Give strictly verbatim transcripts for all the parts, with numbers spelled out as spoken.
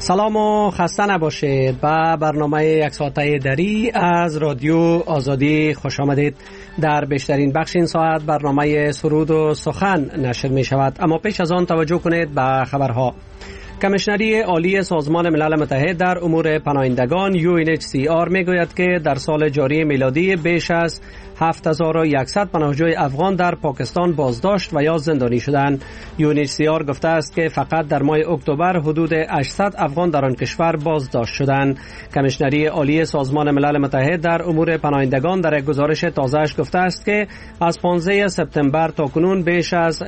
سلام و خسته نباشید. به برنامه یک ساعته دری از رادیو آزادی خوش آمدید. در بیشترین بخش این ساعت برنامه سرود و سخن نشر می شود، اما پیش از آن توجه کنید به خبرها. کمیشنری عالی سازمان ملل متحد در امور پناهندگان یو ان اچ سی آر می گوید که در سال جاری میلادی بیش از هفت هزار و صد پناهجوی افغان در پاکستان بازداشت و یا زندانی شدند. یو ان اچ سی آر گفته است که فقط در ماه اکتبر حدود هشتصد افغان در آن کشور بازداشت شدند. کمیشنری عالی سازمان ملل متحد در امور پناهندگان در یک گزارش تازه‌اش گفته است که از پانزده سپتامبر تا کنون بیش از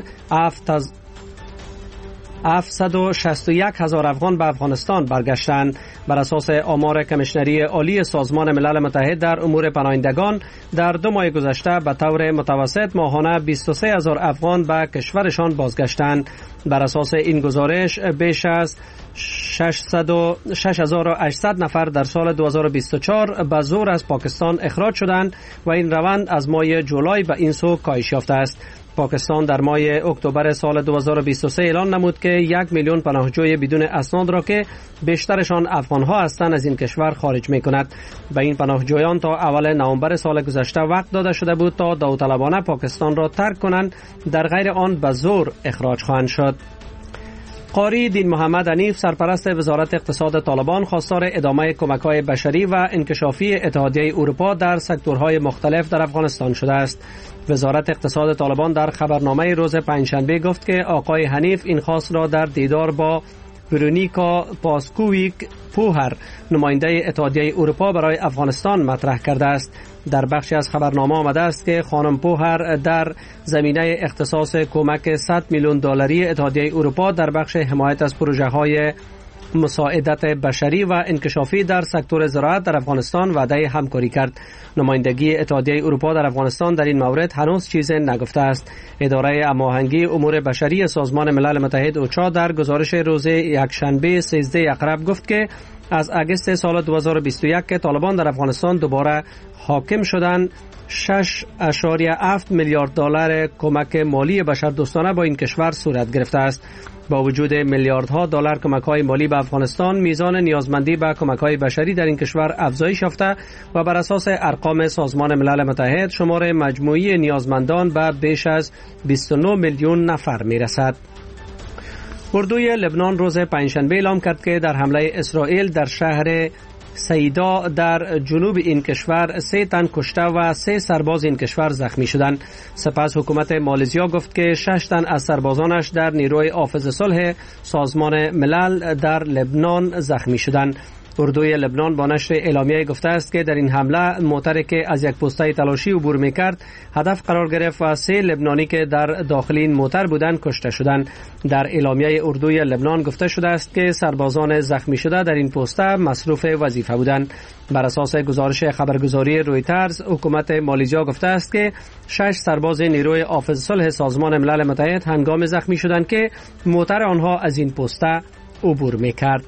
هفتصد و شصت و یک هزار افغان به افغانستان برگشتند. بر اساس آمار کمیشنری عالی سازمان ملل متحد در امور پناهندگان در دو ماه گذشته به طور متوسط ماهانه بیست و سه هزار افغان به کشورشان بازگشتند. بر اساس این گزارش بیش از شش هزار و هشتصد نفر در سال دو هزار و بیست و چهار به زور از پاکستان اخراج شدند و این روند از ماه جولای به این سو کاهش یافته است. پاکستان در ماه اکتبر سال دو هزار و بیست و سه اعلان نمود که یک میلیون پناهجوی بدون اسناد را که بیشترشان افغان‌ها هستند از این کشور خارج می‌کند. به این پناهجویان تا اول نوامبر سال گذشته وقت داده شده بود تا داوطلبانه پاکستان را ترک کنند، در غیر آن به زور اخراج خواهند شد. قاری دین محمد حنیف سرپرست وزارت اقتصاد طالبان خواستار ادامه کمک‌های بشری و انکشافی اتحادیه اروپا در سکتورهای مختلف در افغانستان شده است. وزارت اقتصاد طالبان در خبرنامه روز پنجشنبه گفت که آقای حنیف این خواست را در دیدار با ورونیکا پاسکویک پوهر نماینده اتحادیه اروپا برای افغانستان مطرح کرده است. در بخشی از خبرنامه آمده است که خانم پوهر در زمینه اختصاص کمک صد میلیون دلاری اتحادیه اروپا در بخش حمایت از پروژه‌های مساعدت بشری و انکشافی در سکتور زراعت در افغانستان وعده همکاری کرد. نمایندگی اتحادیه اروپا در افغانستان در این مورد هنوز چیزی نگفته است. اداره هماهنگی امور بشری سازمان ملل متحد اوچا در گزارش روز یکشنبه سیزده اقرب گفت که از اگست سال دو هزار و بیست و یک که طالبان در افغانستان دوباره حاکم شدند، شش و هفت میلیارد دلار کمک مالی بشردوستانه با این کشور صورت گرفته است. با وجود میلیاردها دلار کمک‌های مالی به افغانستان، میزان نیازمندی به کمک‌های بشری در این کشور افزایش یافته و بر اساس ارقام سازمان ملل متحد شمار مجموعی نیازمندان به بیش از بیست و نه میلیون نفر میرسد. اردوی لبنان روز پنجشنبه اعلام کرد که در حمله اسرائیل در شهر سیدا در جنوب این کشور سه تن کشته و سه سرباز این کشور زخمی شدند. سپس حکومت مالزیا گفت که شش تن از سربازانش در نیروی حافظ صلح سازمان ملل در لبنان زخمی شدند. اردوی لبنان با نشر اعلامیه گفته است که در این حمله موتری که از یک پوسته تلاشی عبور می‌کرد هدف قرار گرفت و سه لبنانی که در داخل این موتر بودند کشته شدند. در اعلامیه اردوی لبنان گفته شده است که سربازان زخمی شده در این پوسته مصروف وظیفه بودند. بر اساس گزارش خبرگزاری رویترز حکومت مالزیا گفته است که شش سرباز نیروی حافظ صلح سازمان ملل متحد هنگام زخمی شدند که موتر آنها از این پوسته عبور می‌کرد.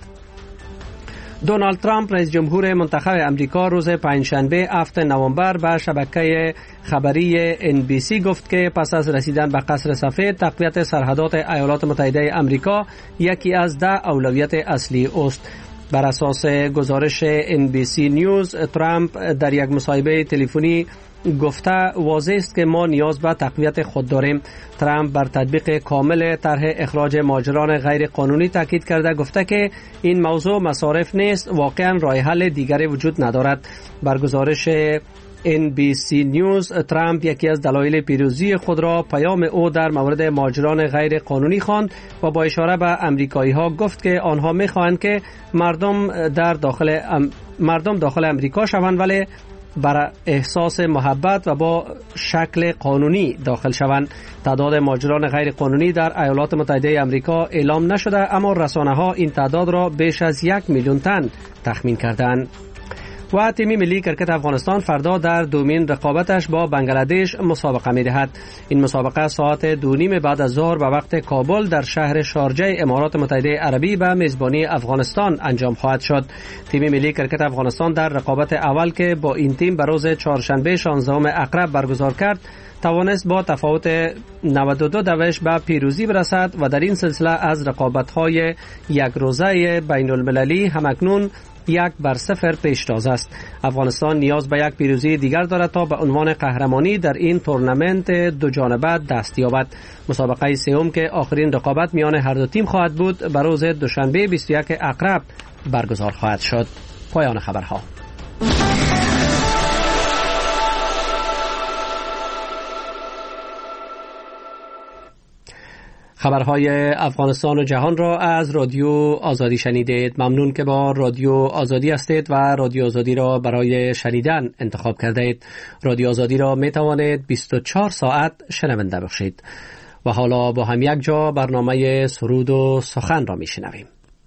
دونالد ترامپ رئیس جمهور منتخب امریکا روز پنجشنبه هفتم نوامبر به شبکه خبری ان بی سی گفت که پس از رسیدن به قصر سفید تقویت سرحدات ایالات متحده امریکا یکی از ده اولویت اصلی است. بر اساس گزارش ان بی سی نیوز، ترامپ در یک مصاحبه تلفنی گفته واضح است که ما نیاز به تقویت خود داریم. ترامپ بر تطبیق کامل طرح اخراج مهاجران غیر قانونی تاکید کرده، گفته که این موضوع مصارف نیست، واقعا راه حل دیگری وجود ندارد. بر گزارش ان بی سی نیوز، ترامپ یکی از دلایل پیروزی خود را پیام او در مورد مهاجران غیر قانونی خواند و با اشاره به امریکایی ها گفت که آنها می‌خواهند که مردم در داخل ام... مردم داخل امریکا شوند ولی برای احساس محبت و با شکل قانونی داخل شوند. تعداد مهاجران غیر قانونی در ایالات متحده امریکا اعلام نشده، اما رسانه‌ها این تعداد را بیش از یک میلیون تن تخمین کردند. و تیم ملی کرکت افغانستان فردا در دومین رقابتش با بنگلادش مسابقه می‌دهد. این مسابقه ساعت دو نیم بعد از ظهر به وقت کابل در شهر شارجه امارات متحده عربی به میزبانی افغانستان انجام خواهد شد. تیم ملی کرکت افغانستان در رقابت اول که با این تیم به روز چهارشنبه شانزدهم اقرب برگزار کرد، توانست با تفاوت نود و دو دوش به پیروزی برسد و در این سلسله از رقابت‌های یک روزه بین المللی همکنون یک بر صفر پیشتاز است. افغانستان نیاز به یک پیروزی دیگر دارد تا به عنوان قهرمانی در این تورنمنت دو جانبه دست یابد. مسابقه سوم که آخرین رقابت میان هر دو تیم خواهد بود به روز دوشنبه بیست و یک اکتبر برگزار خواهد شد. پایان خبرها. خبرهای افغانستان و جهان را از رادیو آزادی شنیدید. ممنون که با رادیو آزادی هستید و رادیو آزادی را برای شنیدن انتخاب کردید. رادیو آزادی را می توانید بیست و چهار ساعت شنونده باشید. و حالا با هم یک جا برنامه سرود و سخن را می شنویم.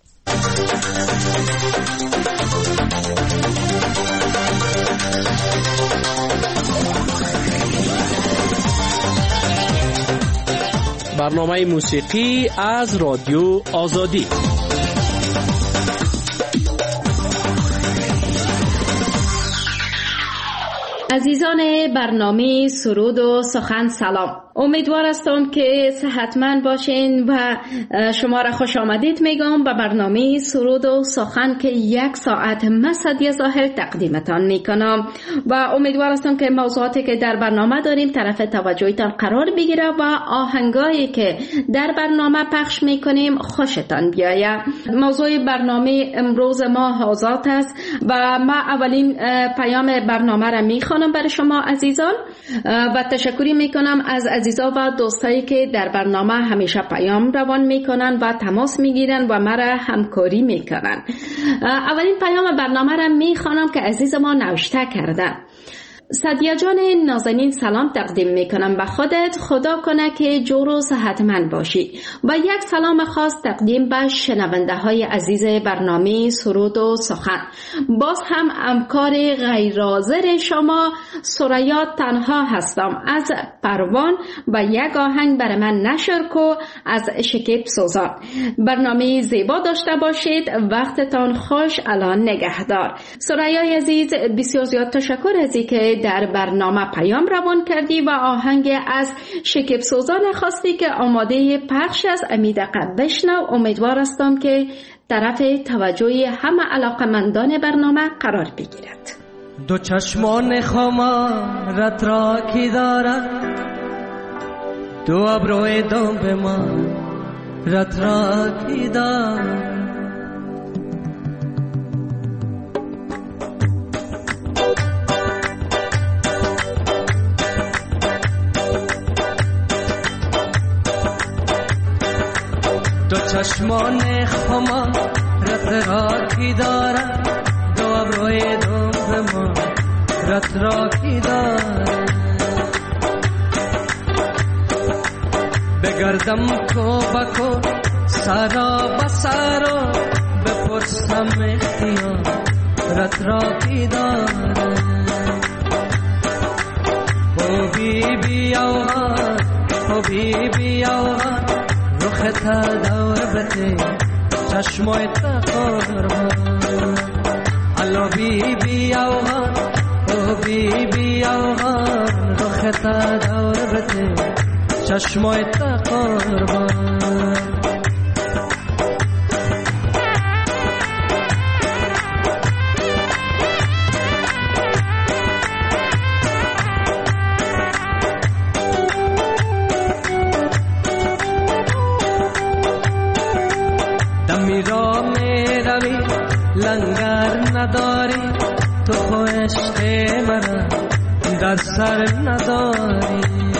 برنامه موسیقی از رادیو آزادی. عزیزان برنامه سرود و سخن سلام. امیدوار هستم که صحتمند باشین و شما را خوش آمدید میگم به برنامه سرود و سخن که یک ساعت من سعدیه ظاهر تقدیمتان میکنم و امیدوار هستم که موضوعاتی که در برنامه داریم طرف توجهتان قرار بگیره و آهنگایی که در برنامه پخش میکنیم خوشتان بیاید. موضوع برنامه امروز ما آزاد است و ما اولین پیام برنامه را میخوانم برای شما عزیزان و تشکری میکنم از عزیزا و دوستایی که در برنامه همیشه پیام روان میکنن و تماس میگیرن و مرا همکاری میکنن. اولین پیام برنامه را میخوانم که عزیز ما نوشته کردن. سعدیه جان نازنین سلام تقدیم میکنم به خودت، خدا کنه که جور و صحتمند باشی و یک سلام خاص تقدیم به شنونده های عزیز برنامه سرود و سخن. باز هم همکار غیر حاضر شما سریا تنها هستم از پروان و یک آهنگ برای من نشر کو از شکیب سوزان. برنامه زیبا داشته باشید، وقتتان خوش، الان نگهدار. سریا عزیز بسیار زیاد تشکر از اینکه در برنامه پیام روان کردی و آهنگ از شکیب سوزان خواستی که آماده پخش از امید قد بشنو. امیدوار هستم که طرف توجه همه علاقمندان برنامه قرار بگیرد. دو چشمان خمارت را کی دارد، دو ابروی دو به ما رت را کی دارد. دو چشمان خمار رت را کی دارد، دو ابروی دو به ما رت را کی دارد. بگردم کو بکو سرا بسرا بپرسم اختیار رت را کی دارد. او بی بی آوان، او بی بی آوان، رخت دور بده چشمای تا قربان. الو بی بی آوان، او بی بی آوان، رخت دور بده چشمای تا قربان. لنگر نداری تو خو عشق من در سر نداری،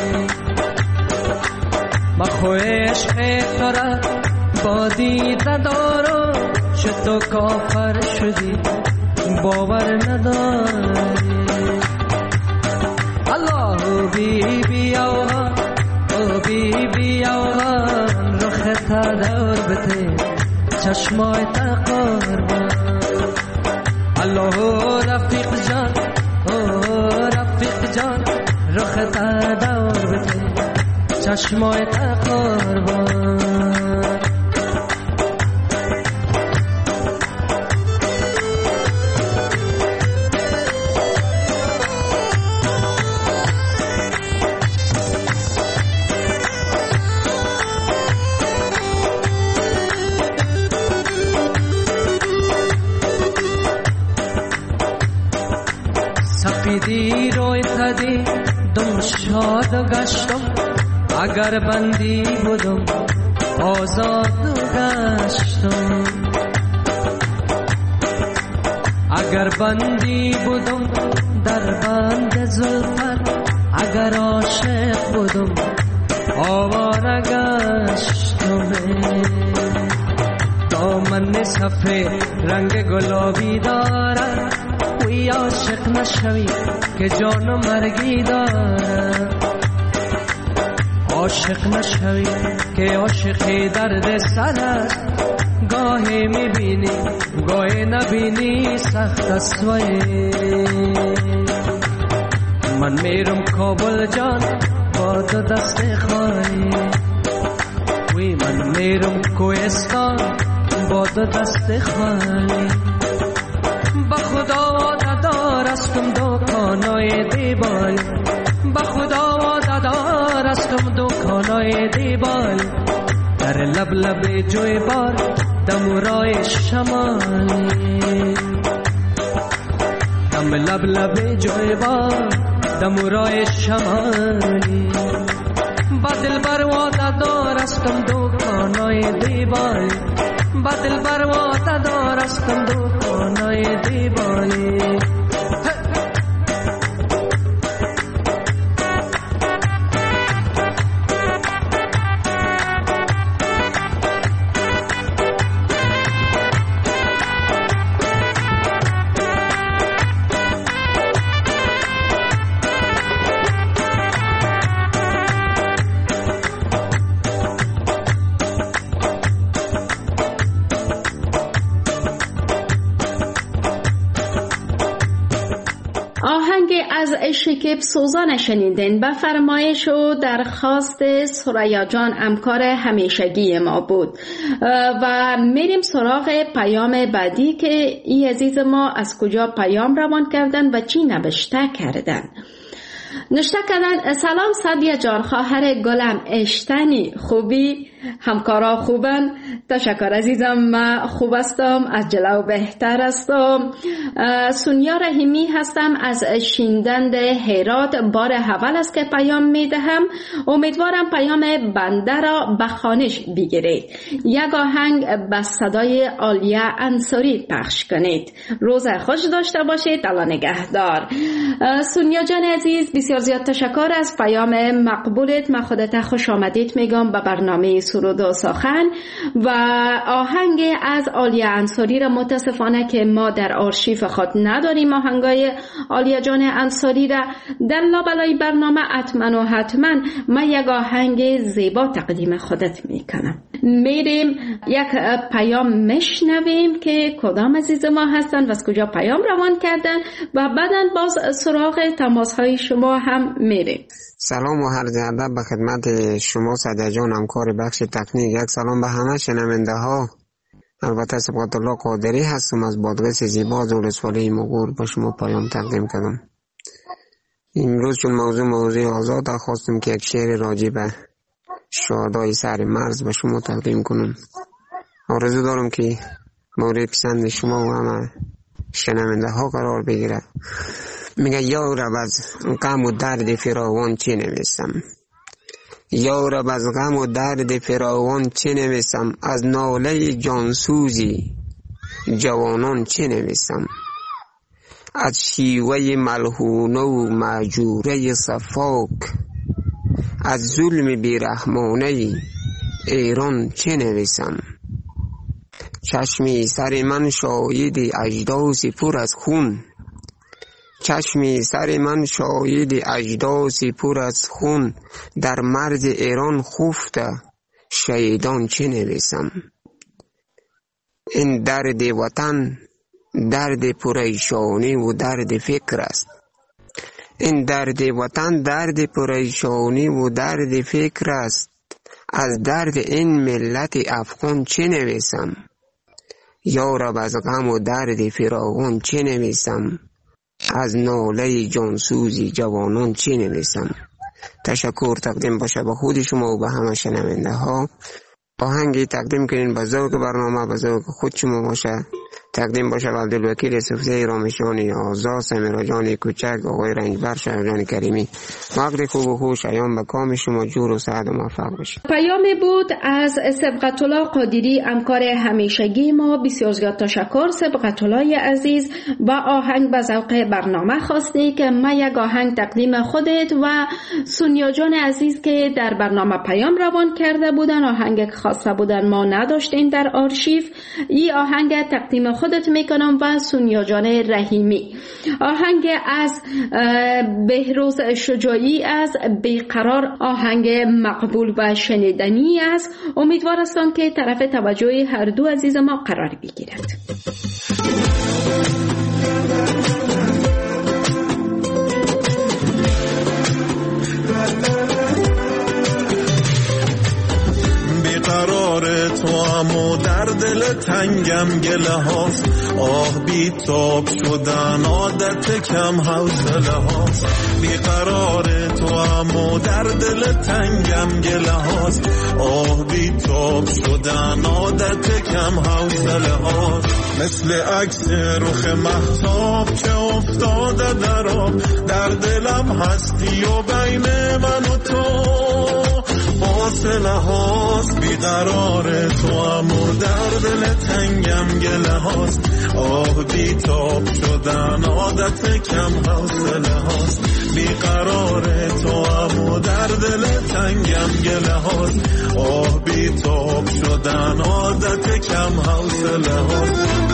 ما خو عشق تو را با دیده دارم، چه تو کافر شدی باور نداری. الله بی بی آوان، او بی بی آوان، رخت دور بده چشمای تا قربان. الله رفیق جان، او رفیق جان، رخت دور بده چشمای تا قربان. بندی روی تدی دم شاد گشتم اگر بندی بودم آزاد گشتم اگر بندی بودم در بند زلفت اگر عاشق بودم آواره گشتم دامن سفید رنگ گلابی دارد وی عاشق نشوی که جان و مرگی دارد عاشق نشوی که عاشقی درد سر است گاهی میبینی گاهی نبینی سخت است وی من میرم کابل جان با دو دست خالی وی من میرم کوهستان با دو دست خالی با خدا وعده دارستم دکانای دیبال با خدا وعده دارستم دکانای دیبال در لب لب جوی بار دمورای شمالی دم لب لب جوی بار دمورای شمالی با دل بر وعده دارستم دکانای دیبال با دل بر وعده دارستم دکانای دیبالی از شکیب سوزان شنیدین به فرمایش و درخواست سریا جان همکار همیشگی ما بود و میریم سراغ پیام بعدی که ای عزیز ما از کجا پیام روان کردن و چی نوشته کردن. نوشته کردن سلام سعدیه جان خواهر گلم اشتنی خوبی همکارا خوبن تشکر عزیزم من خوب هستم از جلو بهتر هستم سونیا رحیمی هستم از شیندند هرات بار اول است که پیام میدهم امیدوارم پیام بنده را به خوانش بگیرید یک آهنگ به صدای آلیه انصاری پخش کنید روز خوش داشته باشید الله نگهدار. سونیا جان عزیز بسیار زیاد تشکر از پیام مقبولت من خودت خوش آمدید میگم به برنامه سرود و سخن و آهنگ از آلیه انصاری را متاسفانه که ما در آرشیف خود نداریم آهنگای آلیه جان انصاری را در لابلای برنامه حتما و حتما من یک آهنگ زیبا تقدیم خودت میکنم. میریم یک پیام مشنویم که کدام عزیز ما هستن و از کجا پیام روان کردن و بعدا باز سراغ تماس های شما هم میریم. سلام و عرض ادب به خدمت شما سعدیه جان همکار بخش تکنیک. یک سلام به همه شنونده ها. البته سبقت الله قادری هستم از بادغیس زیبا زولسوالی مغور با شما پیام تقدیم کردم. امروز چون موضوع موضوع آزاد خواستم که یک شعر راجع به شهدای سر مرز به شما تقدیم کنم. آرزو دارم که مورد پسند شما و همه شنونده ها قرار بگیره. میگه یا رب از غم و درد فراوان چه نویسم یا رب از غم و درد فراوان چه نویسم از ناله جانسوزی جوانان چه نویسم از شیوه ملحونه و مهجوره صفاک از ظلم بیرحمانه ایران چه نویسم چشمی سر من شاید اجداثی پر از خون چشمی سر من شاید اجداثی پر از خون در مرز ایران خفته شهیدان چه نویسم این درد وطن درد پریشانی و درد فکر است این درد وطن درد پریشانی و درد فکر است از درد این ملت افغان چه نویسم یا رب از غم و درد فراوان چه نویسم از ناله جانسوزی جوانان چه نویسم. تشکر تقدیم باشه به خود شما و به همه شنونده ها. آهنگی تقدیم کنین به ذوق برنامه به ذوق خود شما باشه. تقدیم باشه و عبدالوکیل صفزه رامشان آزاد، سمیرا جان کوچک، آقای رنجبر، شهرجان کریمی. وقت خوب و خوش ایام به کام شما جور و سعد و موفق باشید. پیامی بود از سبقت الله قادری، همکار همیشگی ما. بسیار زیاد تشکر سبقت الله عزیز. و آهنگ به ذوق برنامه خواستی که ما یک آهنگ تقدیم خودت و سونیا جان عزیز که در برنامه پیام روان کرده بودن، آهنگ خواسته بودن ما نداشتیم در آرشیو. این آهنگ تقدیم خودت میکنم و سونیا جان رحیمی. آهنگ از بهروز شجاعی از بیقرار، آهنگ مقبول و شنیدنی است. امیدوار هستم که طرف توجه هر دو عزیز ما قرار بگیرد. بیقرار تو امو در دل تنگم گله هاست، آه بی تاب شدن عادت کم حوصله هاست. بیقرار تو امو در دل تنگم گله هاست، آه بی تاب شدن عادت کم حوصله هاست. مثل عکس رخ مهتاب که افتاده در آب، در دلم هستی و بین من و تو فاصله هاست. بیقرار تو امو در دل تنگم گله هاست، آه بی تاب شدن عادت کم حوصله هاست. بیقرار تو امو در دل تنگم گله هاست، آه بی تاب شدن عادت کم حوصله هاست.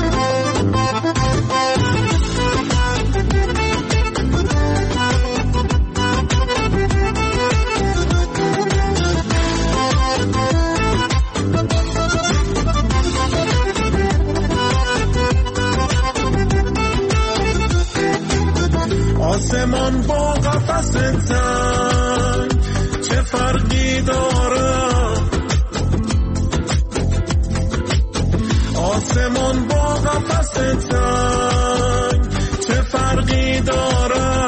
آسمان با قفس تنگ چه فرقی داره، آسمان با قفس تنگ چه فرقی داره.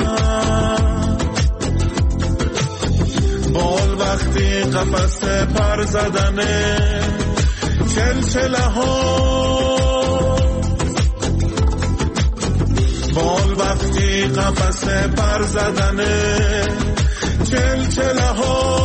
بال وقتی قفس پر زدنه چلچله ها، بال وقتی قفس پر زدنه چلچله ها.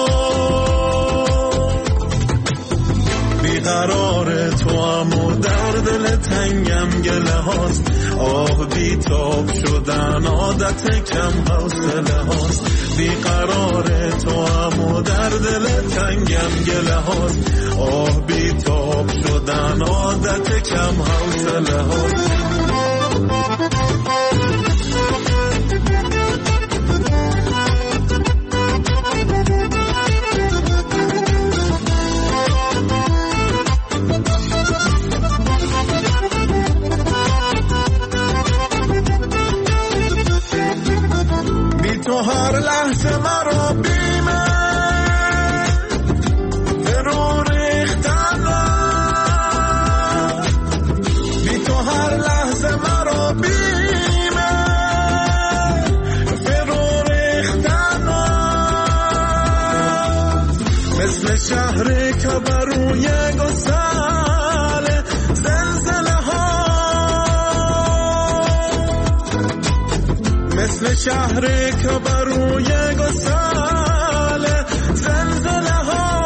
بیقرار تو امو در دل تنگم گله هاست، آه بی تاب شدن عادت کم حوصله هاست. بیقرار تو امو در دل تنگم گله هاست، آه بی تاب شدن عادت کم حوصله هاست. بی تو هر لحظه مرا بیمه فرو ریختن، بی تو هر لحظه مرا بیمه فرو ریختن. مثل شهری که بروی گسل زلزله ها، مثل شهری که بروی گسل زلزله ها.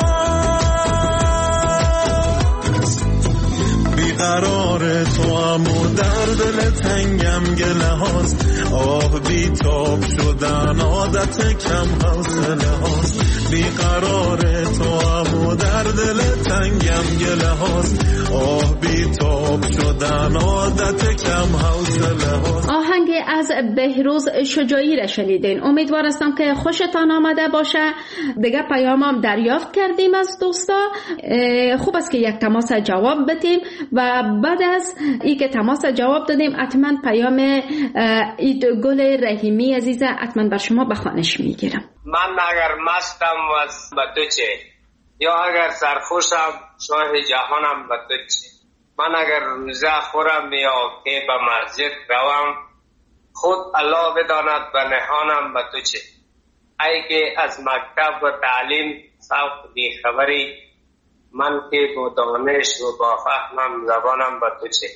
بیقرار تو امو در دل تنگم گله هاست، آه بی تاب شدن عادت کم حوصله هاست. بیقرار تو امو در دل تنگم گله هاست، آه بی تاب شدن عادت کم حوصله هاست. آهنگ از بهروز شجاعی را شنیدین. امیدوار هستم که خوشتان آمده باشه. دیگه پیامم دریافت کردیم از دوستا. خوب است که یک تماس جواب بدیم و بعد از ای که تماس جواب دادیم حتما پیام ایدگل رحیمی عزیز حتما بر شما به خوانش میگیرم. من اگر مستم و به تو چه، یا اگر سرخوشم شاه جهانم به تو چه. من اگر روزه خورم یا که به مسجد روم، خود الله بداند به نهانم به تو چه. ای که از مکتب و تعلیم سوق بی خبری، من که با دانش و با فهمم زبانم به تو چه.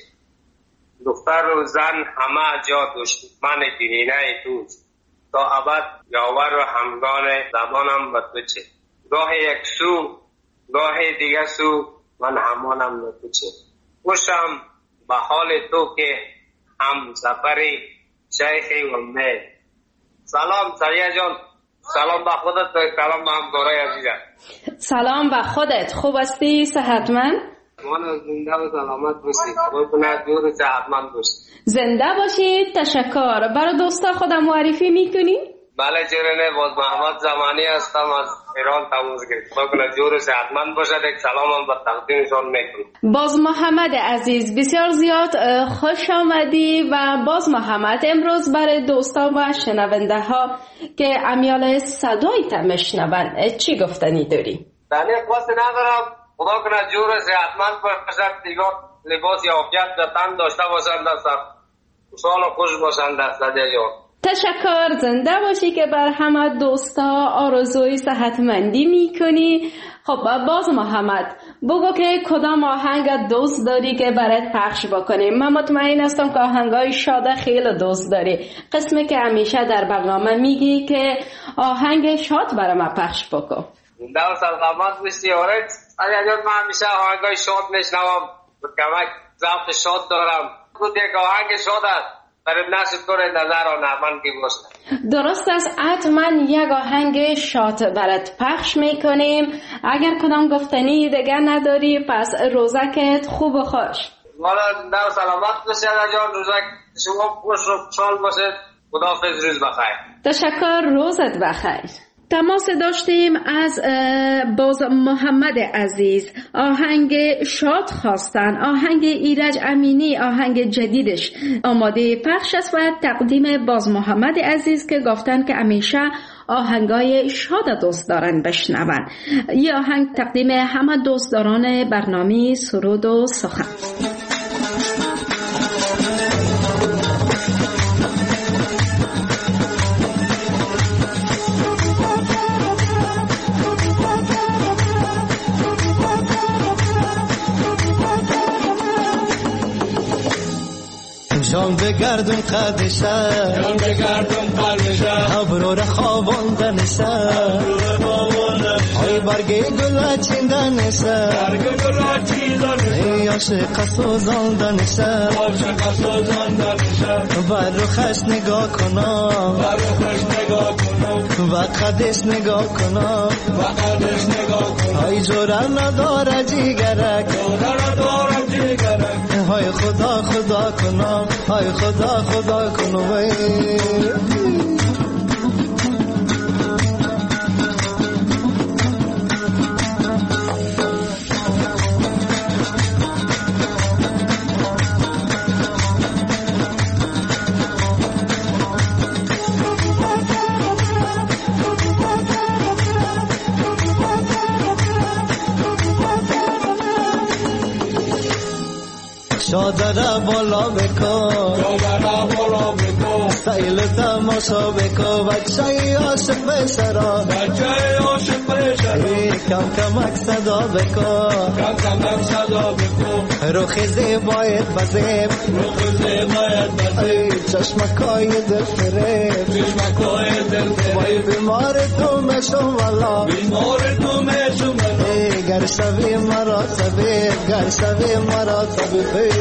دختر و زن همه جا دشمن دینه توست، تا ابد یاور و همگان زبانم به تو چه. گاه یک سو گاه دیگه سو من همانم به تو چه. خوشم به حال تو که هم سفری شیخی و امید. سلام سریع جان. سلام به خودت، سلام به همکارای عزیزم. سلام به خودت، خوب هستی؟ صحتمند؟ من زنده و سلامت باشید. قربونت دور صحتمند باشید. زنده باشید. تشکر. برای دوستا خودم معرفی میکنی؟ بله چرا باز محمد زمانی هستم از ایران تماس گرفتم. قربونت دور صحتمند باشد. یک سلامم به تقدیمشان میکنم. باز محمد عزیز بسیار زیاد خوش آمدی. و باز محمد امروز برای دوستا و شنونده ها که امیال صدای تا میشنوند چی گفتنی داری؟ دانی خواست ندارم. خدا کنه جور صحتمند باشد، دیگه لباس یافیت به تن داشته باشند، خوشحال و خوش باشند. دست جان تشکر. زنده باشی که بر همه دوستا آرزوی صحتمندی میکنی. خب باز محمد بگو که کدام آهنگ دوست داری که برات پخش بکنیم. من مطمئن هستم که آهنگای شاد خیلی دوست داری، قسمی که همیشه در برنامه میگی که آهنگ شاد برای ما پخش بکن. زنده و سلامت باشی. آره اگر من همیشه آهنگای شاد میشنوم، کمک ذوق شاد دارم. خود یک آهنگ شاد است برای نشد کنه نظر و نمن که باشه. درست است. حتما یک آهنگ شاد برات پخش میکنیم. اگر کدام گفتنی دیگه نداری پس روزکت خوب و خوش. والا زنده و سلامت باشید جان. روزک شما خوش و خوشحال باشید. خداحافظ، روز بخیر. تشکر، روزت بخیر. تماس داشتیم از باز محمد عزیز. آهنگ شاد خواستن. آهنگ ایرج امینی آهنگ جدیدش آماده پخش است و تقدیم باز محمد عزیز که گفتن که همیشه آهنگای شاد دوست دارن بشنون. این آهنگ تقدیم همه دوستداران برنامه سرود و سخن. جان بگردم قدشه، جان بگردم قدشه، ابرو را خواباندنشه، ای برگ گل چیندنشه، برگ گل چیندنشه، ای عاشق سوزاندنشه، عاشق سوزاندنشه، بر روخش نگاه کنم، بر روخش نگاه کنم، و قدش نگاه کنم، و قدش نگاه کنم، ای جوره نداره جیگرک، جوره نداره جیگرک، های خدا خدا کنم، های خدا خدا کنم. شادره بالا بکن، شادره بالا بکن، سیل تماشا بکن، بچه عاشق بشرا، بچه عاشق بشرا، کم کمک صدا بکن، کم کمک صدا بکن، روخ زیبایت بزیب، روخ زیبایت بزیب، چشمکای دل فریب، چشمکای دل فریب، بیمار تو میشم والا، بیمار تو میشم والا، گر شوی مرا طبیب، گر شوی مرا طبیب.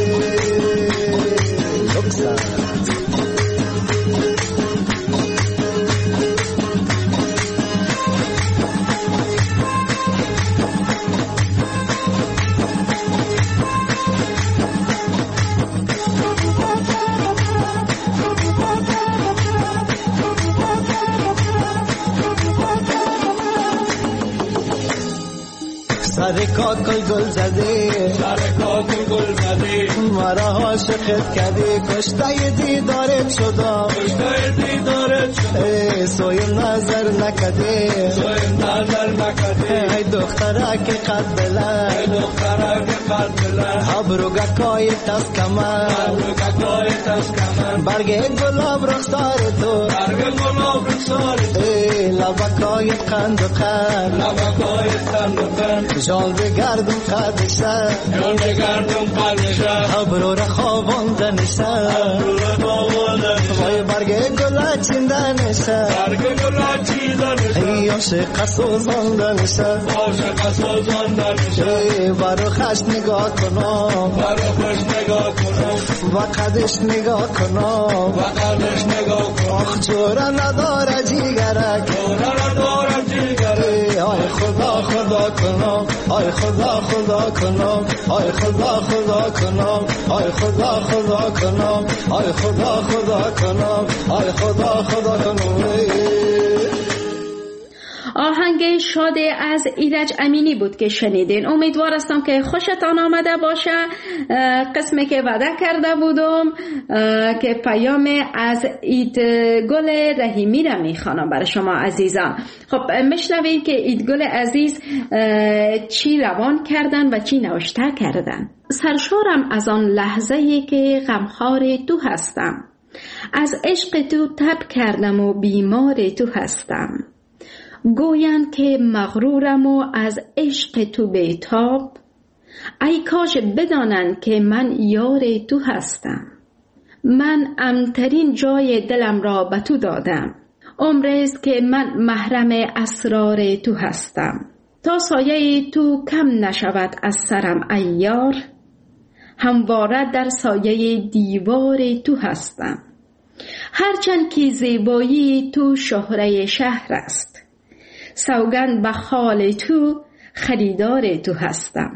سر کاکل گل زدی، سر کاکل گل زدی، مرا عاشقت کردی، کشته دیدارت شدم، کشته دیدارت شدم، سوی نظر نکردی، سوی ای دختره که قد بلند ابروگه کای تست کمر برگ گلاب رخسار تو ای لبکای قند و قند جال بگردم قدشه ابرو را خواباندنشه وای برگ گلا چیندنشه ای عاشق سوزاندنشه ای برو خش نگاه کنم و قدش نگاه کنم آخ جوره نداره جیگرک آی خدا خدا کنم آی خدا خدا کنم آی خدا خدا کنم آی خدا خدا کنم آی خدا خدا کنم آی خدا خدا کنم. آهنگ شاد از ایرج امینی بود که شنیدین. امیدوار هستم که خوشتان آمده باشه. قسمی که وعده کرده بودم که پیام از ایدگل رحیمی را میخوانم برای شما عزیزان. خب میشنویم که ایدگل عزیز چی روان کردن و چی نوشته کردن. سرشارم از آن لحظه‌ای که غمخوار تو هستم، از عشق تو تب کردم و بیمار تو هستم. گویند که مغرورم و از عشق تو بیتاب، ای کاش بدانند که من یار تو هستم. من امترین جای دلم را به تو دادم، عمرست که من محرم اسرار تو هستم. تا سایه تو کم نشود از سرم ای یار، همواره در سایه دیوار تو هستم. هرچند که زیبایی تو شهره شهر است، سوگند به خال تو خریدار تو هستم.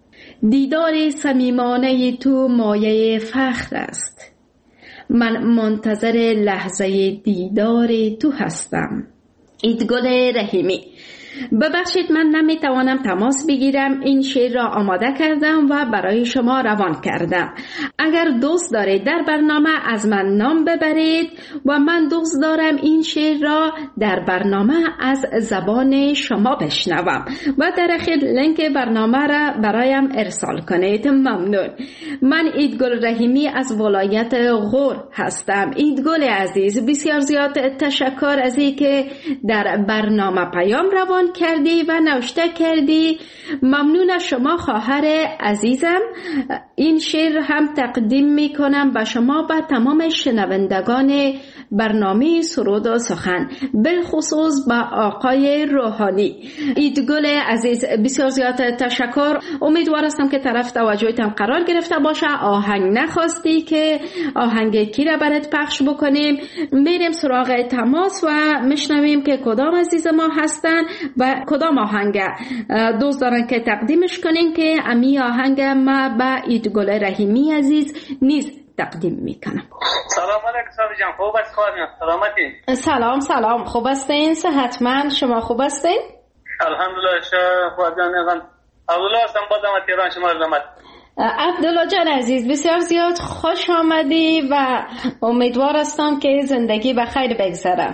دیدار صمیمانه تو مایه فخر است، من منتظر لحظه دیدار تو هستم. ایدگل رحیمی. ببخشید من نمیتوانم تماس بگیرم، این شعر را آماده کردم و برای شما روان کردم. اگر دوست دارید در برنامه از من نام ببرید و من دوست دارم این شعر را در برنامه از زبان شما بشنوم و در اخیر لینک برنامه را برایم ارسال کنید. ممنون. من ایدگل رحیمی از ولایت غور هستم. ایدگل عزیز، بسیار زیاد تشکر از اینکه در برنامه پیام روان کردی و نوشته کردی. ممنون از شما خواهر عزیزم. این شعر هم تقدیم می کنم به شما و تمام شنوندگان برنامه سرود و سخن، بالخصوص به آقای روحانی. ایدگل عزیز بسیار زیاد تشکر. امیدوار هستم که طرف توجهتان قرار گرفته باشه. آهنگ نخواستی که آهنگ کی را برات پخش بکنیم. میریم سراغ تماس و میشنویم که کدام عزیز ما هستن و کدام آهنگ دوست دارن که تقدیمش کنین که امی آهنگ ما به ایدگل رحیمی عزیز نیز تقدیم میکنم. سلام علیکم صاحب جان، خوب است خواهرم؟ سلامتی؟ سلام سلام، خوب هستین؟ صحتمند؟ شما خوب هستین؟ الحمدلله خواهر جان. عبدالله هستم، بازم از تهران شما زحمت. عبدالله جان عزیز بسیار زیاد خوش آمدی و امیدوار هستم که زندگی به خیر بگذره.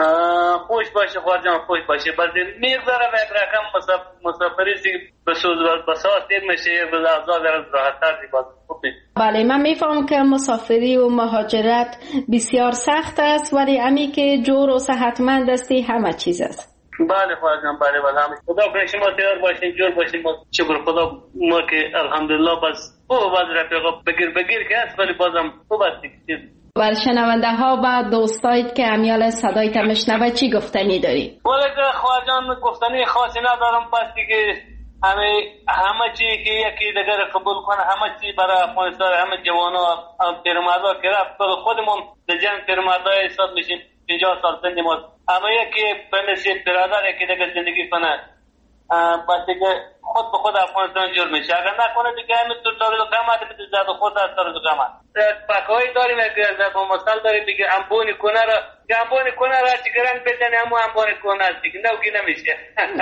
خوش باشه خواهر جان، خوش باشه. بعد میگذره و یک رقم مسافری به سوز و بساط دید میشه یک روز افضل در راحت تر دی. بله من میفهمم که مسافری و مهاجرت بسیار سخت است، ولی امی که جور و صحتمند هستی همه چیز است. بله خواهر جان، بله بله. خدا کنه شما تیار باشین، جور باشین. شکر خدا ما که الحمدلله بس او باز رفیقا بگیر بگیر که هست، ولی بازم خوب هستی. بر شنونده ها و دوستایت که امیال صدای تا مشنوه چی گفتنی داری؟ ولی خواهر جان گفتنی خاصی ندارم، پس دیگه همه همه چی که یکی دیگر قبول کنه، همه چی برای افغانستان، همه جوانا پیرمردا که رفت خودمون در جنگ پیرمردا حساب میشیم. پنجاه سال سن ما اما یکی بنشید برادر یکی دیگه زندگی کنه، بس دیگه خود به خود افغانستان جور میشه. اگر نکنه دیگه همین تو داره قامت میده زاد خود از داره قامت. پکایی داریم که با مثال داریم دیگه انبونی کنه را که انبونی کنه را چیکرن بزنی همو انبونی کنه است دیگه نوگی نمیشه.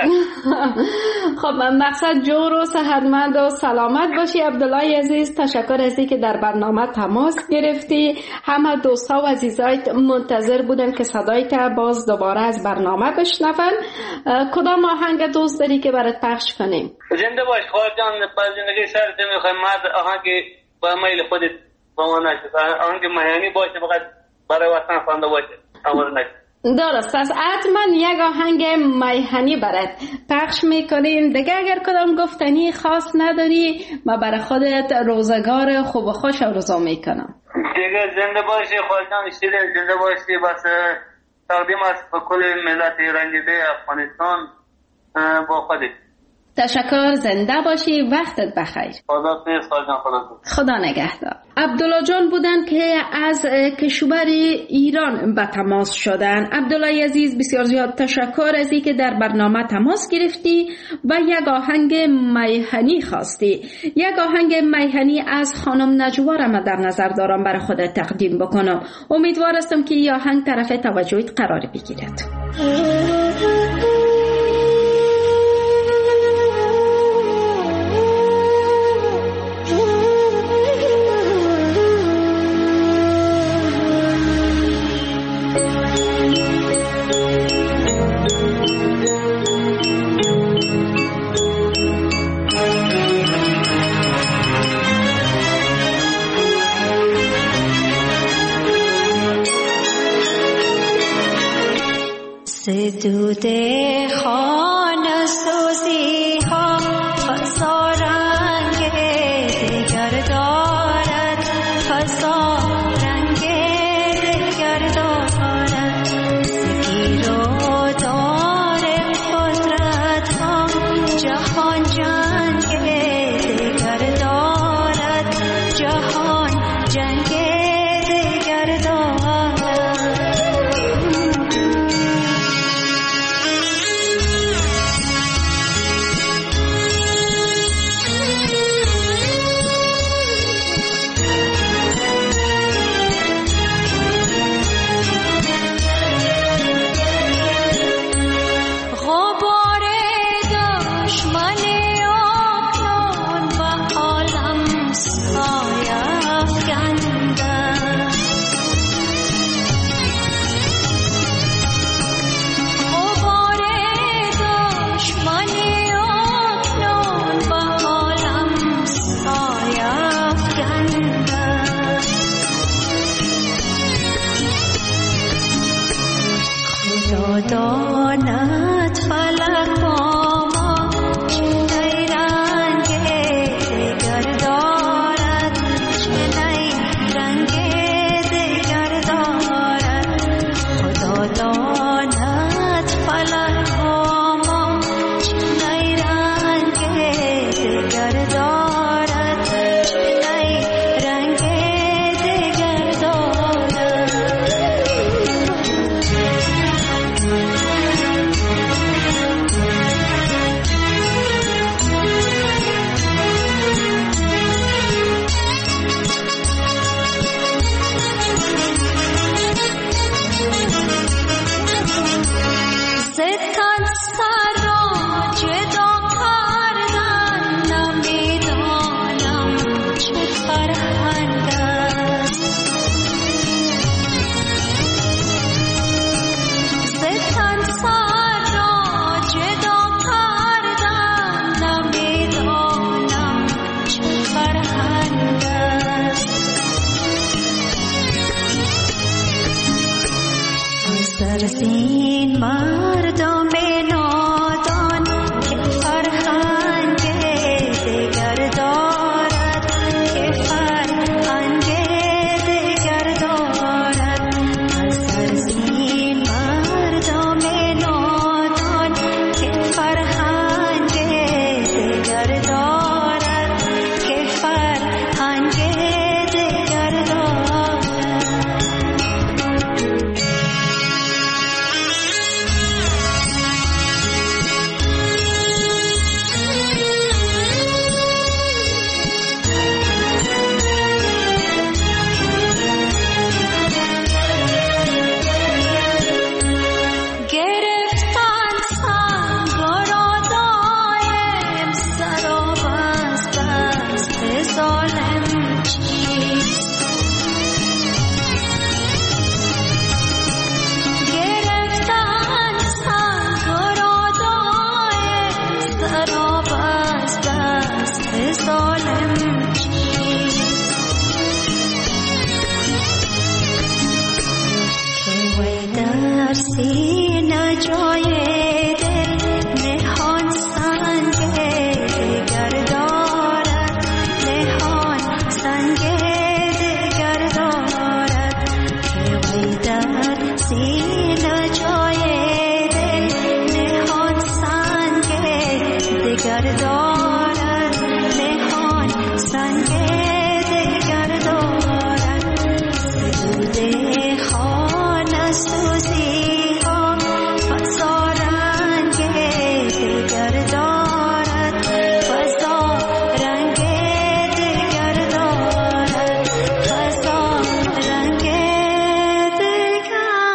خب مقصد جور و صحتمند و سلامت باشی عبدالله عزیز. تشکر از که در برنامه تماس گرفتی. همه دوستا و عزیزایت منتظر بودن که صدایت باز دوباره از برنامه بشنون. کدام آهنگ دوست داری که برات پخش کنیم؟ زنده باش خواهد جان. باز زندگی سر میخوایم مد آهنگ با میل خودت با ما نشد، آهنگ مهمی باشه فقط برای وطن خوانده باشه اول نشد. درست است. حتما یک آهنگ میهنی برات پخش میکنیم دیگه. اگر کدام گفتنی خاص نداری ما برای خودت روزگار خوب و خوش آرزو میکنم. دیگه زنده باشی خواهد جان. شیره زنده باشی. بس تقدیم است به کل ملت رنگیده افغانستان با خودت. تشکر. زنده باشی. وقتت بخیر. خدا پیش خواهد خدا خدا نگهدار. عبدالله جان بودن که از کشور ایران به تماس شدن. عبدالله عزیز بسیار زیاد تشکر از اینکه در برنامه تماس گرفتی و یک آهنگ میهنی خواستی. یک آهنگ میهنی از خانم نجوا را من در نظر دارم برای خودت تقدیم بکنم. امیدوار هستم که این آهنگ طرف توجهت قرار بگیرد. ستوده خانه سوزی ها فضا رنگ دیگر دارد، فضا رنگ دیگر دارد. سگیر و دار قدرت ها جهان جنگ دیگر دارد، جهان جنگ دیگر دارد. داند فلک با ما چنین رنگ دیگر دارد، چنین رنگ دیگر دارد. خدا داند فلک با ما چنین رنگ دیگر دارد، چنین رنگ دیگر دارد. دگر دارد نهان سنگ دگر دارد سرود خانه سوزی ها فضا رنگ دگر دارد فضا رنگ دگر دارد فضا رنگ دگر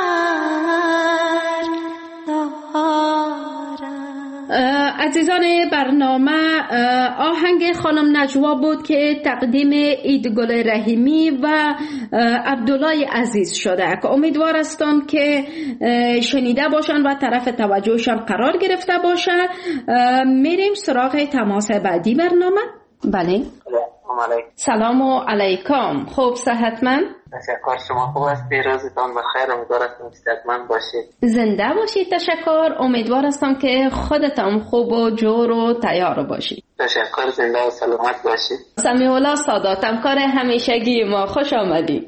عزیزان برنامه، آهنگ خانم نجوا بود که تقدیم ایدگل رحیمی و عبدالله عزیز شده که امیدوار هستم که شنیده باشن و طرف توجهشان قرار گرفته باشن. میریم سراغ تماس بعدی برنامه. بله، سلام علیکم. خوب صحتمند؟ تشکر، شما خوب هستید؟ روزتان بخیر، امیدوار هستم که صحتمند باشید. زنده باشید. تشکر، امیدوار هستم که خودتان خوب و جور و تیار باشید. تشکر، زنده و سلامت باشید. سمیع الله سادات، همکار همیشگی ما، خوش آمدید.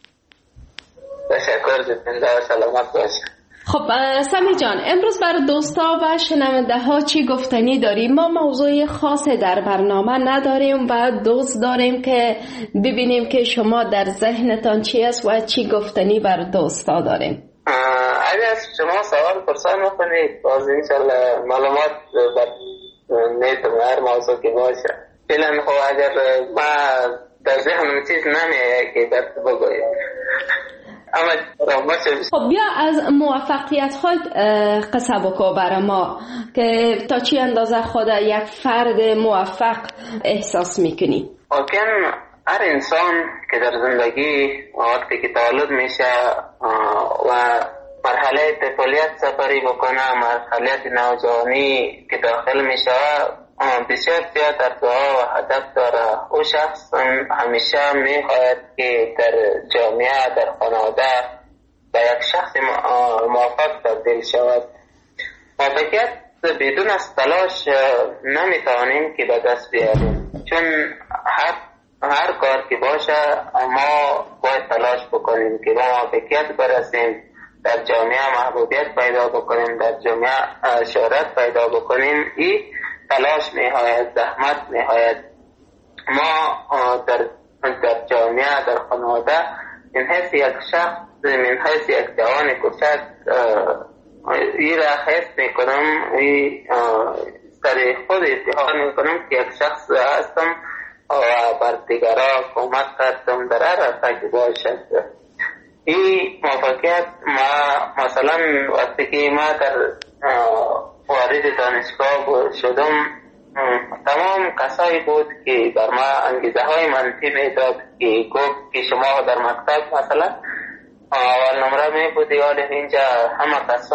تشکر، زنده و سلامت باشید. خب سمی جان، امروز بر دوستا و شنونده ها چی گفتنی داریم؟ ما موضوع خاصی در برنامه نداریم و دوست داریم که ببینیم که شما در ذهنتان چی است و چی گفتنی بر دوستا داریم. اگر شما سوال پرسان میکنید باز انشالله معلومات بر نیتم هر موضوع که باشه. فعلا خب اگر ما در ذهنم چیز نمیه که در بگویم. خب بیا از موفقیت خود قصه بکو برای ما که تا چی اندازه خود یک فرد موفق احساس میکنی؟ ممکن هر انسان که در زندگی وقتی که تولد میشه و مرحله طفولیت سفری بکنه، مرحله نوجوانی که داخل میشه بسیار زیاد ارزوها و هدف داره. او شخص همیشه میخواهد که در جامعه، در خانواده به یک شخص موفق تبدیل شود. موفقیت بدون از تلاش نمیتوانیم که به دست بیاریم، چون هر هر کار که باشه ما باید تلاش بکنیم که به موفقیت برسیم، در جامعه محبوبیت پیدا بکنیم، در جامعه شهرت پیدا بکنیم. این تلاش می‌آید، زحمت می‌آید. ما در در جامعه، در خانواده من حیث یک شخص، من حیث یک جوان کوچک این را حس میکنم، این سر خود اتحاد میکنم که یک شخص هستم و بر دیگران کمک کردم در هر راسته که باشد. این موفقیت ما مثلا وقتی که ما در وارد دانشگاه شدم، تمام کسایی بود که بر ما انگیزه های منفی میداد که گفت که شما در مکتب مثلا اول نمره می بودی، حال اینجا همه کسا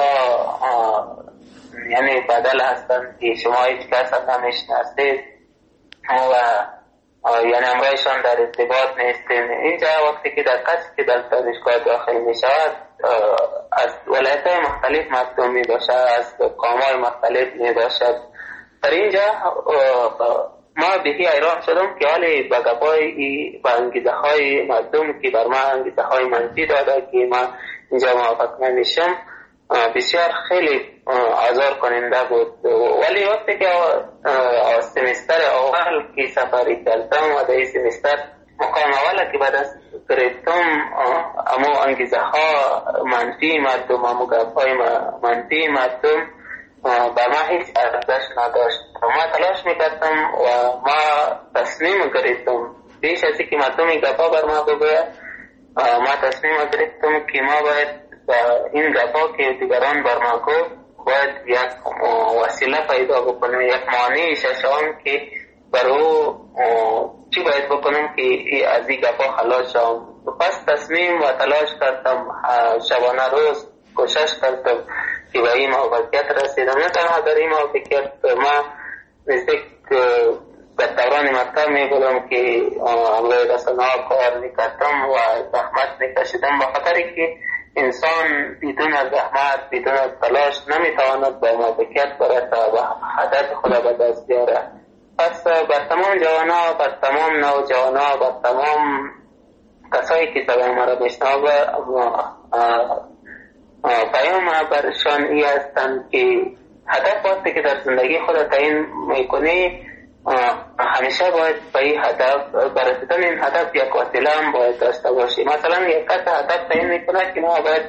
یعنی بدل هستند که شما هیچ کس هم نمیشناسید و یعنی امرایشان در ارتباط نیستین. اینجا وقتی که در کسی که در دانشگاه داخل می شود از ولایت های مختلف مردم می باشد، از قوم های مختلف می باشد. در اینجا ما بهی ایران شدم که حالی با گپای با انگیزه های مردم که بر ما انگیزه های منفی داده که ما اینجا موفق نمیشم بسیار خیلی آزار کننده بود. ولی وقتی که سمستر اول که سفری کردم و در این سمستر مقام اول که بعد از گرفتم امو انگیزه ها منفی مردم، امو گپای منفی مردم بر ما هیچ ارزش نداشت. ما تلاش میکردم و ما تصمیم گرفتم پیش از اینکه مردم این گپا بر ما بگوید، ما تصمیم گرفتم که ما باید این گپا که دیگران بر ما گفت باید یک وسیله پیدا بکنیم، یک معنی ششم که بر او چی باید بکنم که از این گپا خلاص شم. پس تصمیم و تلاش کردم، شبانه روز کوشش کردم که به این موفقیت رسیدم. نه تنها در این موفقیت ما نزدیک در دوران مکتب می بودم که امروی رسانه ها کار میکردم و زحمت میکشیدم، به خاطری که انسان بدون زحمت بدون تلاش نمیتواند به موفقیت برسه و هدف خود به دست بیاره. پس بر تمام جوانا، بر تمام نوجوانا، بر تمام کسایی که صدای ما را میشنوه پیام برشان ای هستند که هدف وقتی که در زندگی خود تعیین میکنی همیشه باید به این هدف برسیدن این هدف یک وسیله هم باید داشته باشی. مثلا یک کس هدف تعیین میکنه که ما باید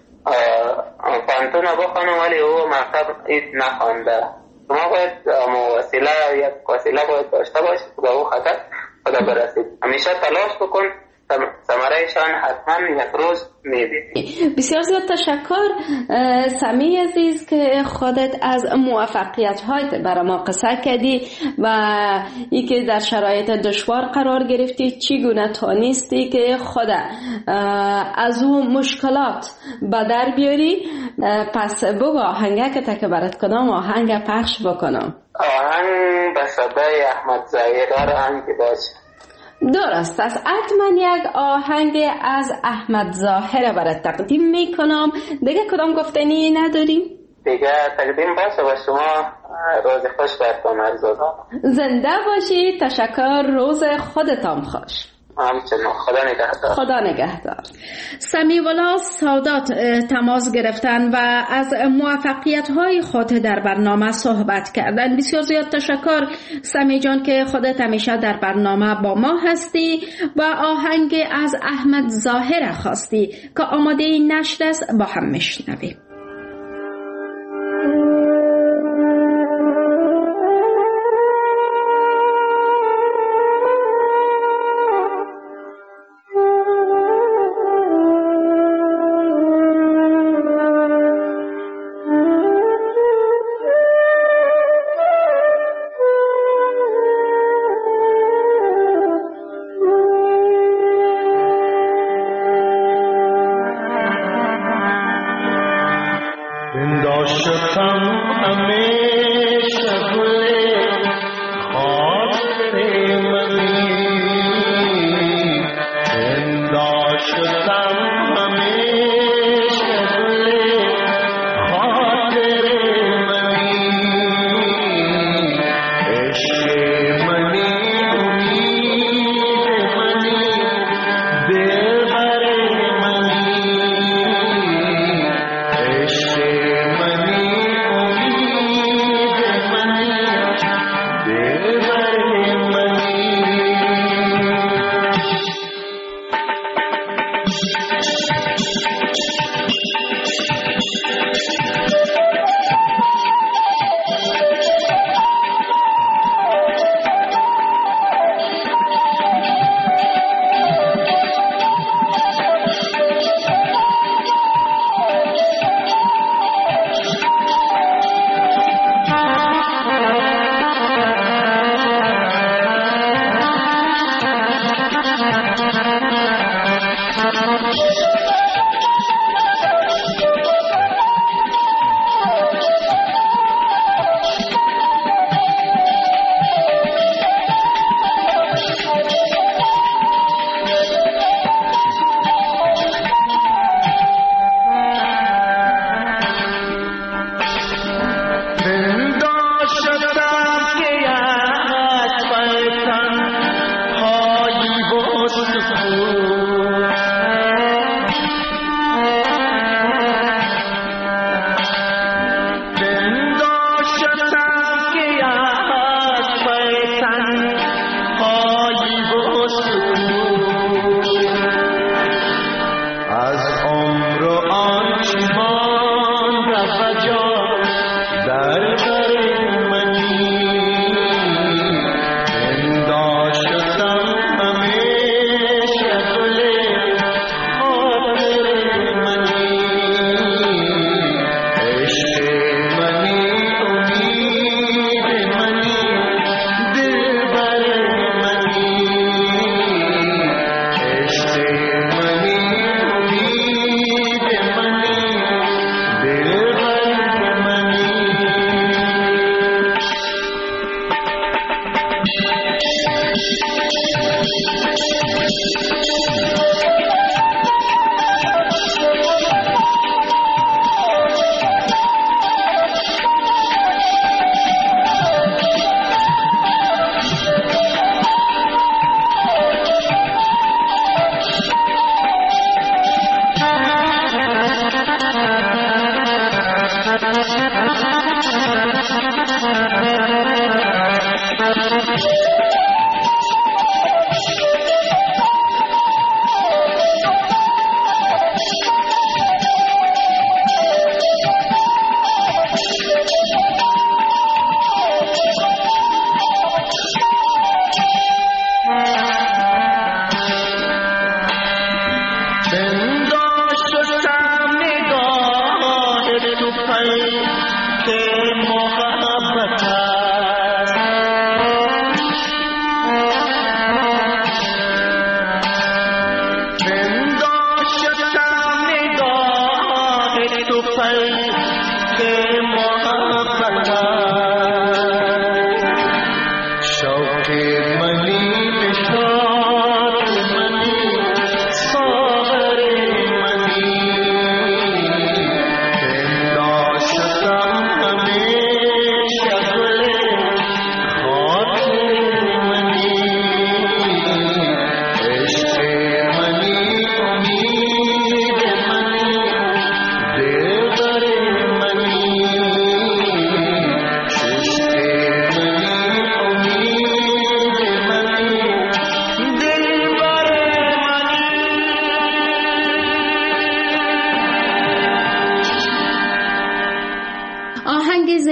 پانتون بخوانم ولی او مکتب ایت نخوانده. ما باید وسیله یک وسیله باید داشته باشی که به او هدف خود برسید. همیشه تلاش بکن، ثمره‌شان حتما یک روز می‌بینی. بسیار زیاد تشکر سمی عزیز که خودت از موفقیت‌هایت برای ما قصه کردی و ای که در شرایط دشوار قرار گرفتی چگونه تانستی که خود از اون مشکلات به در بیاری. پس بگو آهنگه که تک برات کدام آهنگ پخش بکنم؟ آهنگ به صدای احمد ظاهر آهنگ باشه. درست است، حتما یک آهنگ از احمد ظاهر برات تقدیم میکنم. دیگه کدام گفتنی نداریم؟ دیگه تقدیم باشه و شما روز خوش براتون آرزو دارم. زنده باشی. تشکر، روز خودتان خوش. همچنان، خدا نگهدار. خدا نگهدار. سمیع سادات تماس گرفتن و از موفقیت های خود در برنامه صحبت کردن. بسیار زیاد تشکر سمیع جان که خودت همیشه در برنامه با ما هستی و آهنگ از احمد ظاهر خواستی که آماده نشر است. با هم میشنویم. Shri Mani Mani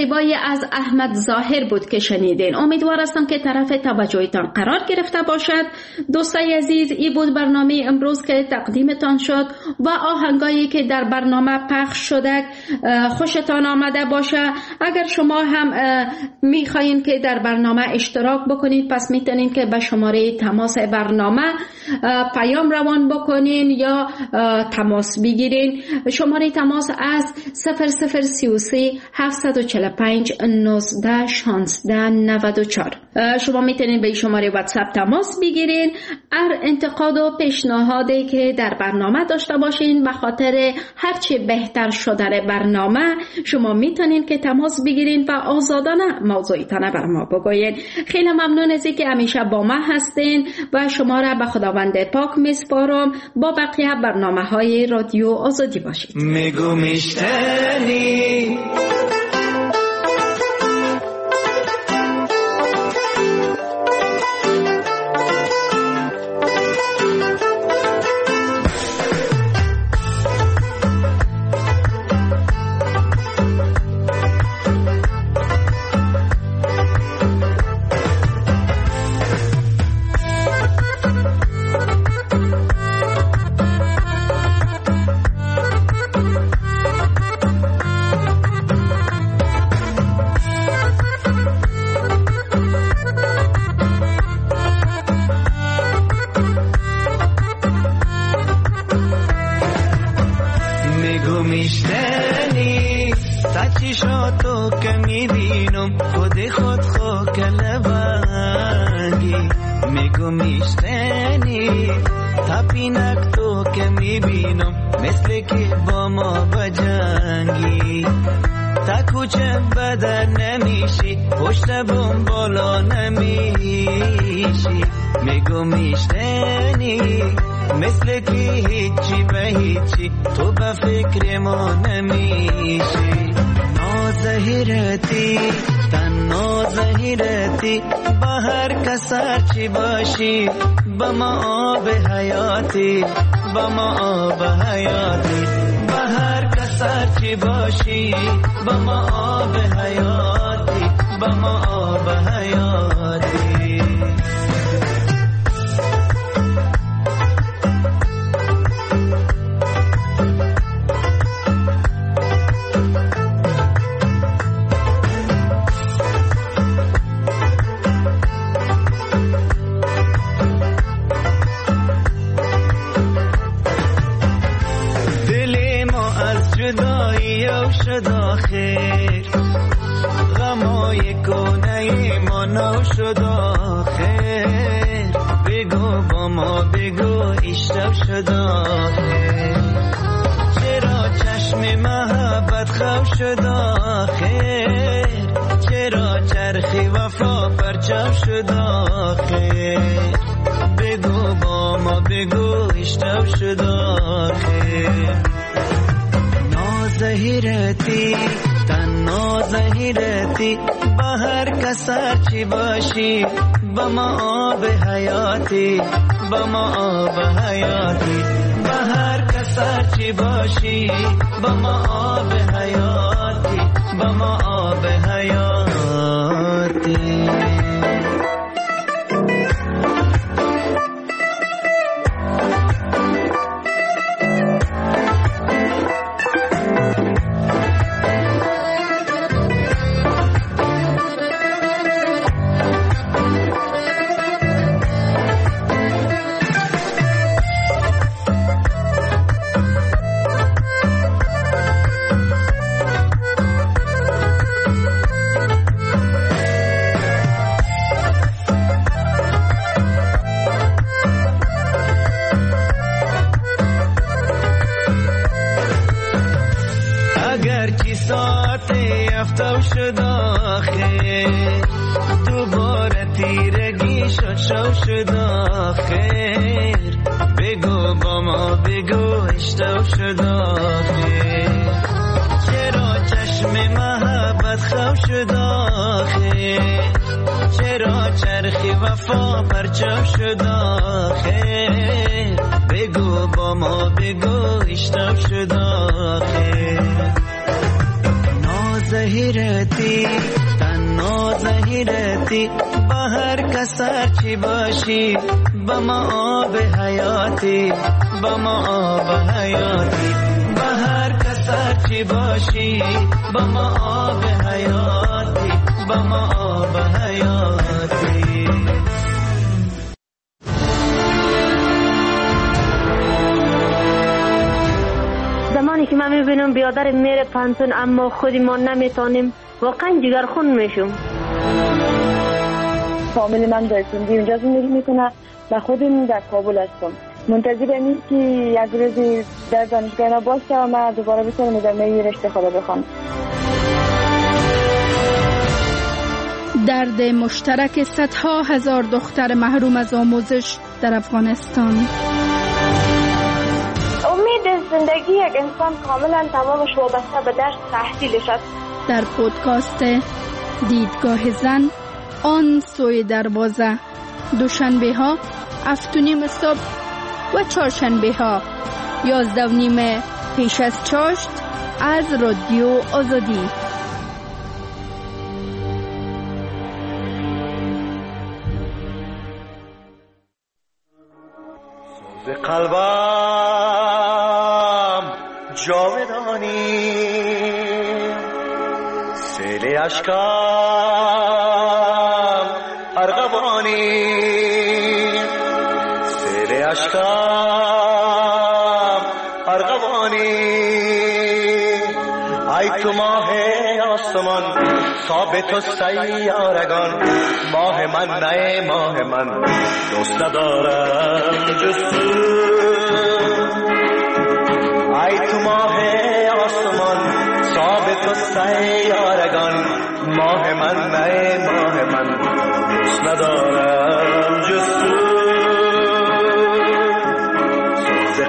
زیبایی از احمد ظاهر بود که شنیدین. امیدوار هستم که طرف توجهتان قرار گرفته باشد. دوستای عزیز، این بود برنامه امروز که تقدیمتان شد و آهنگایی که در برنامه پخش شده خوشتان آمده باشه. اگر شما هم میخواین که در برنامه اشتراک بکنید، پس میتونین که به شماره تماس برنامه پیام روان بکنین یا تماس بگیرین. شماره تماس از صفر صفر سی و سه هفت چهار پنج نوزده شانزده نود و چهار. شما میتونین به شماره واتساپ تماس بگیرین. هر انتقاد و پیشنهادی که در برنامه داشته باشین به خاطر هرچی بهتر شدن برنامه شما میتونین که تماس بگیرین و آزادانه موضوعتان بر ما بگوین. خیلی ممنون از اینکه همیشه با ما هستین و شما را به خداوند پاک میسپارم. با بقیه برنامه های رادیو آزادی باشید. میگو میشتنی بما آب حیاتی بما آب حیاتی بهر کسر چی باشی بما آب حیاتی بما آب حیاتی آخر غمای کنه ما نو شد آخر بگو با ما بگو اشتب شد آخر چرا چشم محبت خواب شد آخر چرا چرخی وفا پرچم شد آخر بگو با ما بگو اشتب شد آخر زهیرتی تنها زهیرتی بهر کسر چی باشی بما آب حیاتی بما آب حیاتی بهر کسر چی باشی بما آب حیاتی بما آب حیاتی افتاب شد آخر دوباره تیرگی شد شو شد آخر بگو با ما بگو اشتاب شد آخر چرا چشم محبت خواب شد آخر چرا چرخی وفا پرچم شد آخر بگو با ما بگو اشتاب شد آخر زهیرتی تنها زهیرتی بهر کسر چی باشی بما آب حیاتی بما آب حیاتی بهر کسر چی باشی بما آب حیاتی بما آب حیاتی. زمانی که من میبینم بیادر میره پانتون اما خودی ما نمیتونیم واقعا جگرخون میشم. فامیل من در سندی اونجا زندگی میکنه و خودم در کابل هستم. منتظر اینم که یک روزی در دانشگاه باشه و من دوباره بتونم ادامه رشته خود بخونم. درد مشترک صدها هزار دختر محروم از آموزش در افغانستان. امید زندگی یک انسان کاملا تمامش وابسته به درس تحصیلش است. در پودکاست دیدگاه زن آن سوی دروازه، دوشنبه ها هفت و نیم صبح و چهارشنبه ها یازده و نیم پیش از چاشت از رادیو آزادی. سوز قلبم جاودانی سیل اشکم ارغوانی سیل اشکم ارغوانی ای تو ماه آسمان ثابت و سیارگان ماه من نه ماه من دوست ندارم جز تو ای تو ماه آسمان ثابت و سیارگان ماه من نه ماه من دوست ندارم جز تو سوز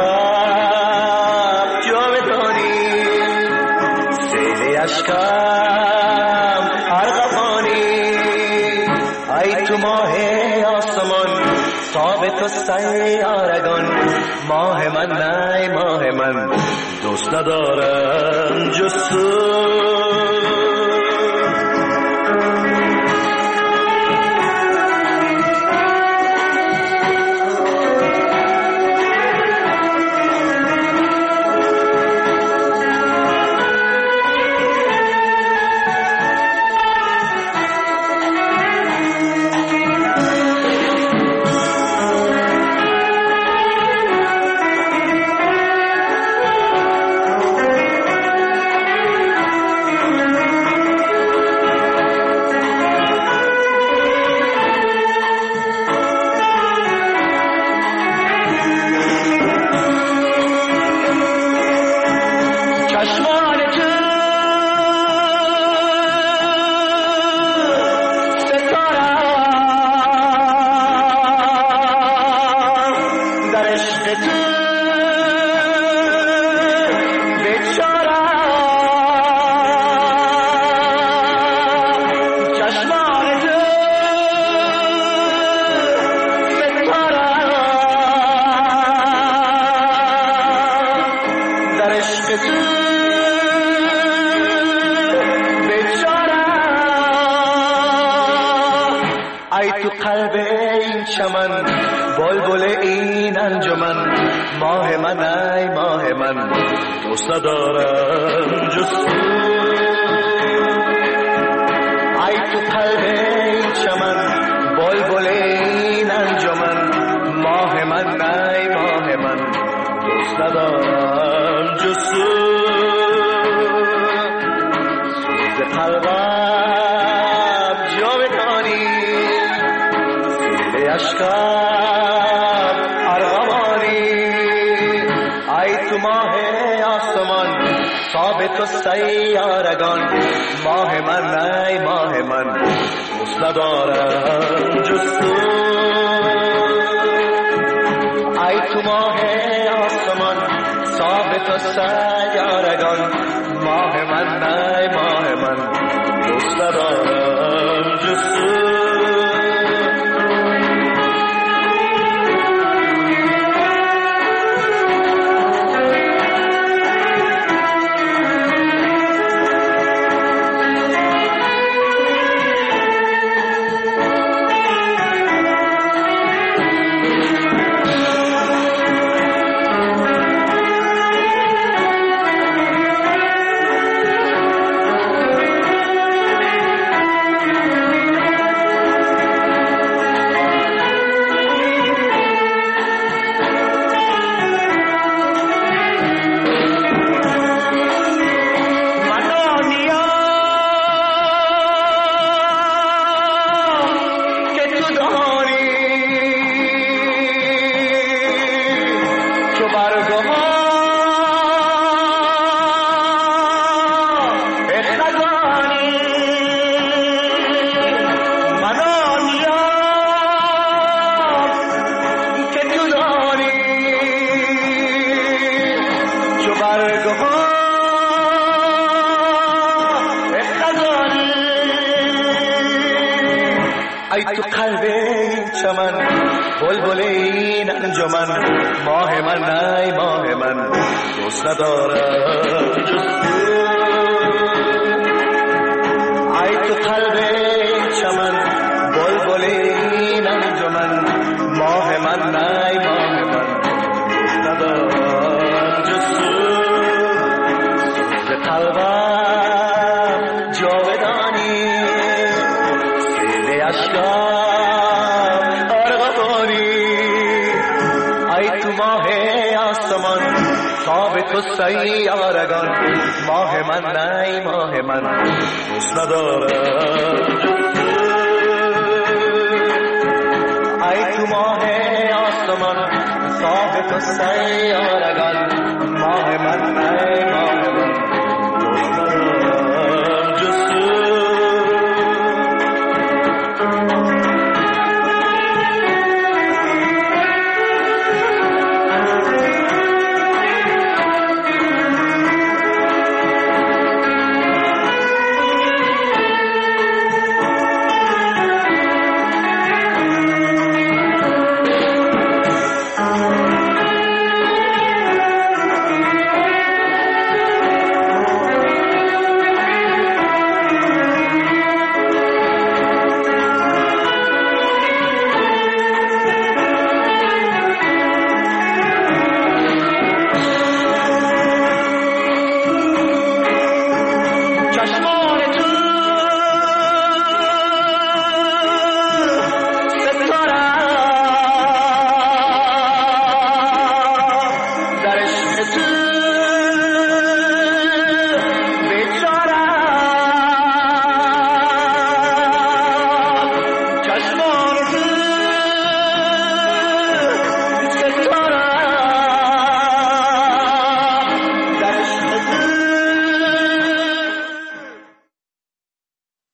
قلبم جاودانی سیل اشکم ارغوانی ای تو ماه آسمان ثابت و سیارگان ماه من نه ماه من دوست ندارم جز تو. ای تو قلب این چمن بلبل این انجمن ماه من ای ماه من دوست ندارم جز تو ای تو قلب این چمن بلبل این انجمن ماه من ای ماه من دوست ندارم جز تو به قلبم جاودانی سیل اشکام ارغوانی ای تو ماه آسمان خواب تو سیارگان ماه من ای ماه من دوست ندارم ای تو ماه آسمان خواب تو سیارگان ماه من ای ماه